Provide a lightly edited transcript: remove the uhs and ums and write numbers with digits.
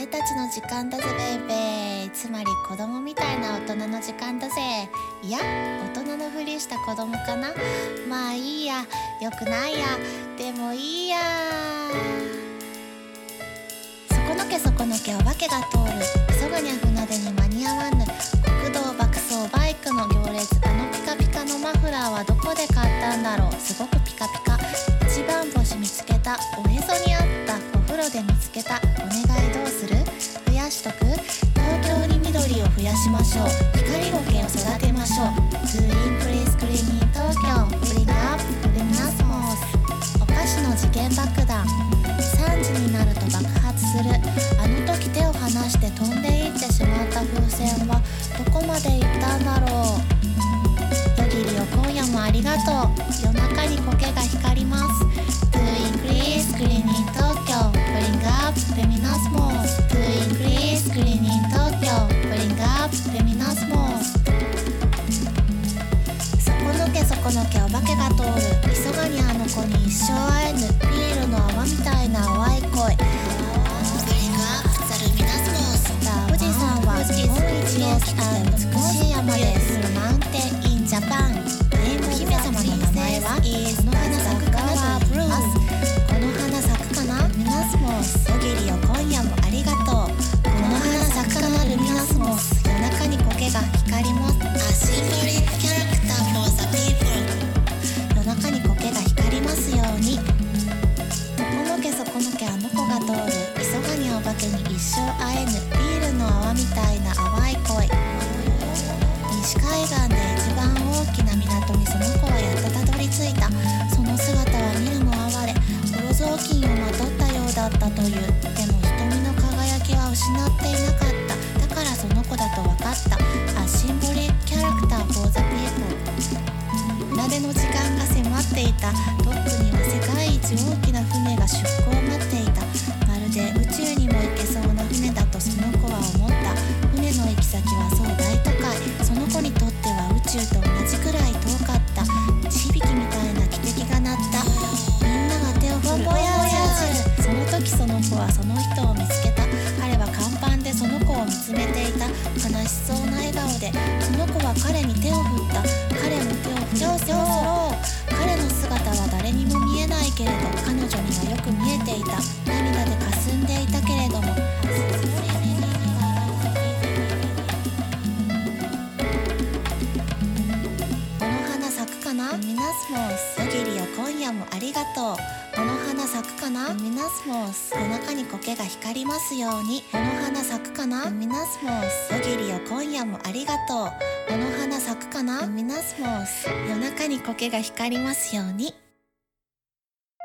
俺たちの時間だぜベイベー。つまり子供みたいな大人の時間だぜ。いや、大人のふりした子供かな。まあいいや、よくないや、でもいいや。そこのけそこのけお化けが通る。急がにゃ船出に間に合わぬ。国道爆走バイクの行列。あのピカピカのマフラーはどこで買ったんだろう。すごくピカピカ。一番星見つけた。おへそにあった。お風呂で見つけた。お願いどうする？増やしとく？東京に緑を増やしましょう。光ゴケを育てましょう。トゥーインプレイスクリーニン東京ブリングアップルミナスモース。お菓子の時限爆弾。3時になると爆発する。あの時手を離して飛んでいってしまった風船はどこまで行ったんだろう。夜霧よ今夜もありがとう。夜中に苔が光ります。トゥーインクリースクリーニン東京ブリングアップルミナスモース。トゥーインクリースクリーニン東京ブリングアップルミナスモース。そこのけそこのけお化けが通る。急がにあの子に一生会えぬ。ビールの泡みたいな淡い恋。ブリングアップザルミナスモース。富士山は日本一大きくて美しい山です。マウンテンインジャパン。お姫様の名前はこの花咲くかなと言います。この花咲くかなルミナスモース。夜霧よ今夜もありがとう。この花咲くかなルミナスモース。夜中に苔が光ります。A symbolic character for the people。 夜中に苔が光りますように。そこのけそこのけあの子が通る。急がにお化けに一生会えぬ。ビールの泡みたいな淡い恋。西海岸で一番大きな港にその子はやっとたどり着いた。その姿は見るも哀れ。ボロ雑巾をまとったようだったという。でも瞳の輝きは失っていなかった。だからその子だと分かった。A symbolic character for the people。 船出の時間が迫っていた。ドックには世界一大きな船が出港を待っていた。まるで宇宙にも行けそうな船だとその子は思った。船の行き先はそう大都会。その子にとっては宇宙と同じくらい遠かった。地響きみたいな汽笛が鳴った。みんなが手を振る。その時その子はその人を見つけた。彼は甲板でその子を見つめていた。悲しそうな笑顔でその子は彼に手を振った。彼も手を振る。彼の姿は誰にも見えないけれど彼女にはよく見えていた。涙で霞んでいたけれども。この花咲くかなルミナスモース。夜霧よ今夜もありがとう。この花咲くかなルミナスモース。夜中に苔が光りますように。この花咲くかなルミナスモース。夜霧よ今夜もありがとう。この花咲くかなルミナスモース。夜中に苔が光りますように。